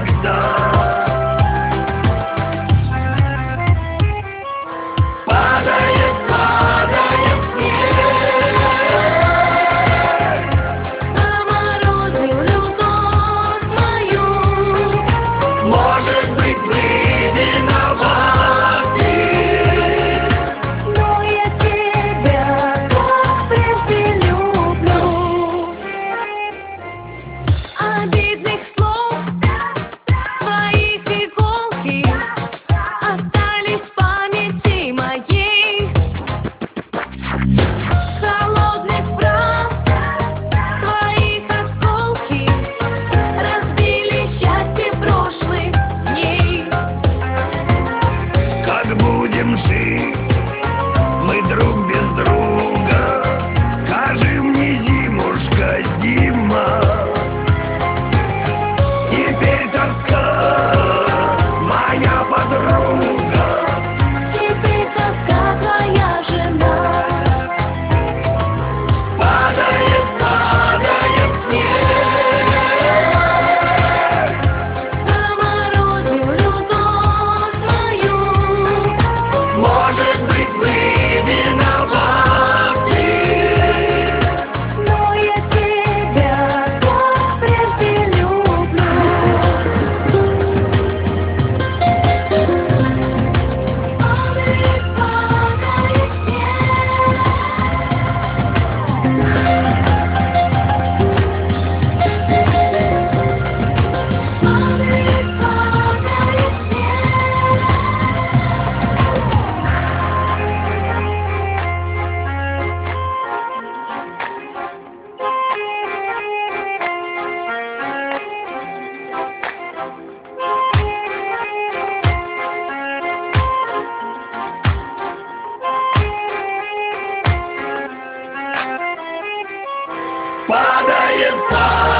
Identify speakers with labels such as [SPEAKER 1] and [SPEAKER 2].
[SPEAKER 1] никогда. Падает, падает снег,
[SPEAKER 2] заморозил любовь мою.
[SPEAKER 1] может быть, мы виноваты,
[SPEAKER 2] Но я тебя, как прежде, люблю. Обидных слов твоих иголки остались в памяти моей. Холодных фраз твоих осколки разбили счастье прошлых дней.
[SPEAKER 1] как будем жить мы друг без друга. Скажи мне, зимушка, зима, теперь тоска, моя подруга.
[SPEAKER 2] Теперь тоска твоя жена.
[SPEAKER 1] Падает, падает снег,
[SPEAKER 2] Заморозил любовь мою.
[SPEAKER 1] может быть, мы виноваты,
[SPEAKER 2] Но я тебя, как прежде, люблю. Падает, падает снег. Падает, падает снег.
[SPEAKER 1] падает, падает.